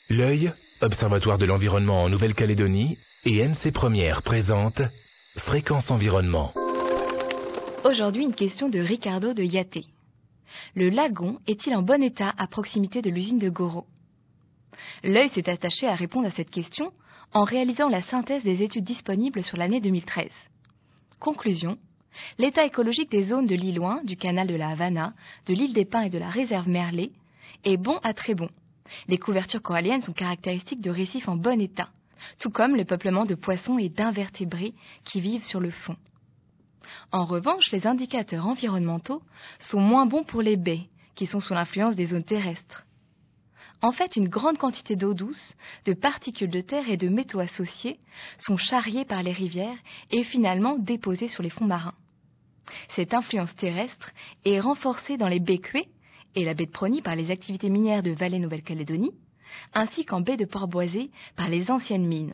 L'œil, Observatoire de l'environnement en Nouvelle-Calédonie, et NC Première présente Fréquence Environnement. Aujourd'hui, une question de Ricardo de Yaté. Le lagon est-il en bon état à proximité de l'usine de Goro? L'œil s'est attaché à répondre à cette question en réalisant la synthèse des études disponibles sur l'année 2013. Conclusion: l'état écologique des zones de l'île Ouin, du canal de la Havana, de l'île des Pins et de la réserve Merlet est bon à très bon. Les couvertures coralliennes sont caractéristiques de récifs en bon état, tout comme le peuplement de poissons et d'invertébrés qui vivent sur le fond. En revanche, les indicateurs environnementaux sont moins bons pour les baies, qui sont sous l'influence des zones terrestres. En fait, une grande quantité d'eau douce, de particules de terre et de métaux associés sont charriés par les rivières et finalement déposés sur les fonds marins. Cette influence terrestre est renforcée dans les baies Coué et la baie de Prony par les activités minières de Vallée Nouvelle-Calédonie, ainsi qu'en baie de Port-Boisé par les anciennes mines.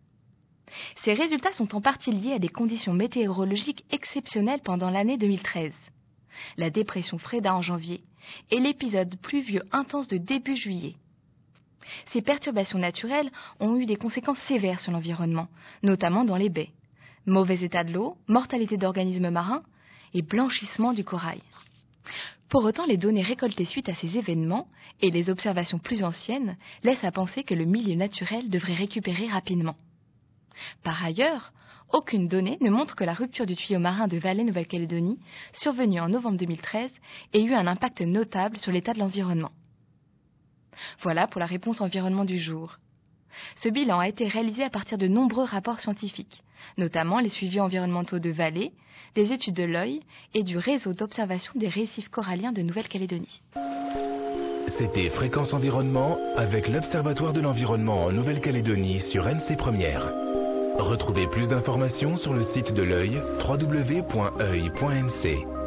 Ces résultats sont en partie liés à des conditions météorologiques exceptionnelles pendant l'année 2013. La dépression Freda en janvier et l'épisode pluvieux intense de début juillet. Ces perturbations naturelles ont eu des conséquences sévères sur l'environnement, notamment dans les baies. Mauvais état de l'eau, mortalité d'organismes marins et blanchissement du corail. Pour autant, les données récoltées suite à ces événements et les observations plus anciennes laissent à penser que le milieu naturel devrait récupérer rapidement. Par ailleurs, aucune donnée ne montre que la rupture du tuyau marin de Vallée Nouvelle-Calédonie, survenue en novembre 2013, ait eu un impact notable sur l'état de l'environnement. Voilà pour la réponse environnement du jour. Ce bilan a été réalisé à partir de nombreux rapports scientifiques, notamment les suivis environnementaux de Vallée, des études de l'œil et du réseau d'observation des récifs coralliens de Nouvelle-Calédonie. C'était Fréquence Environnement avec l'Observatoire de l'environnement en Nouvelle-Calédonie sur NC Première. Retrouvez plus d'informations sur le site de l'œil www.oeil.nc.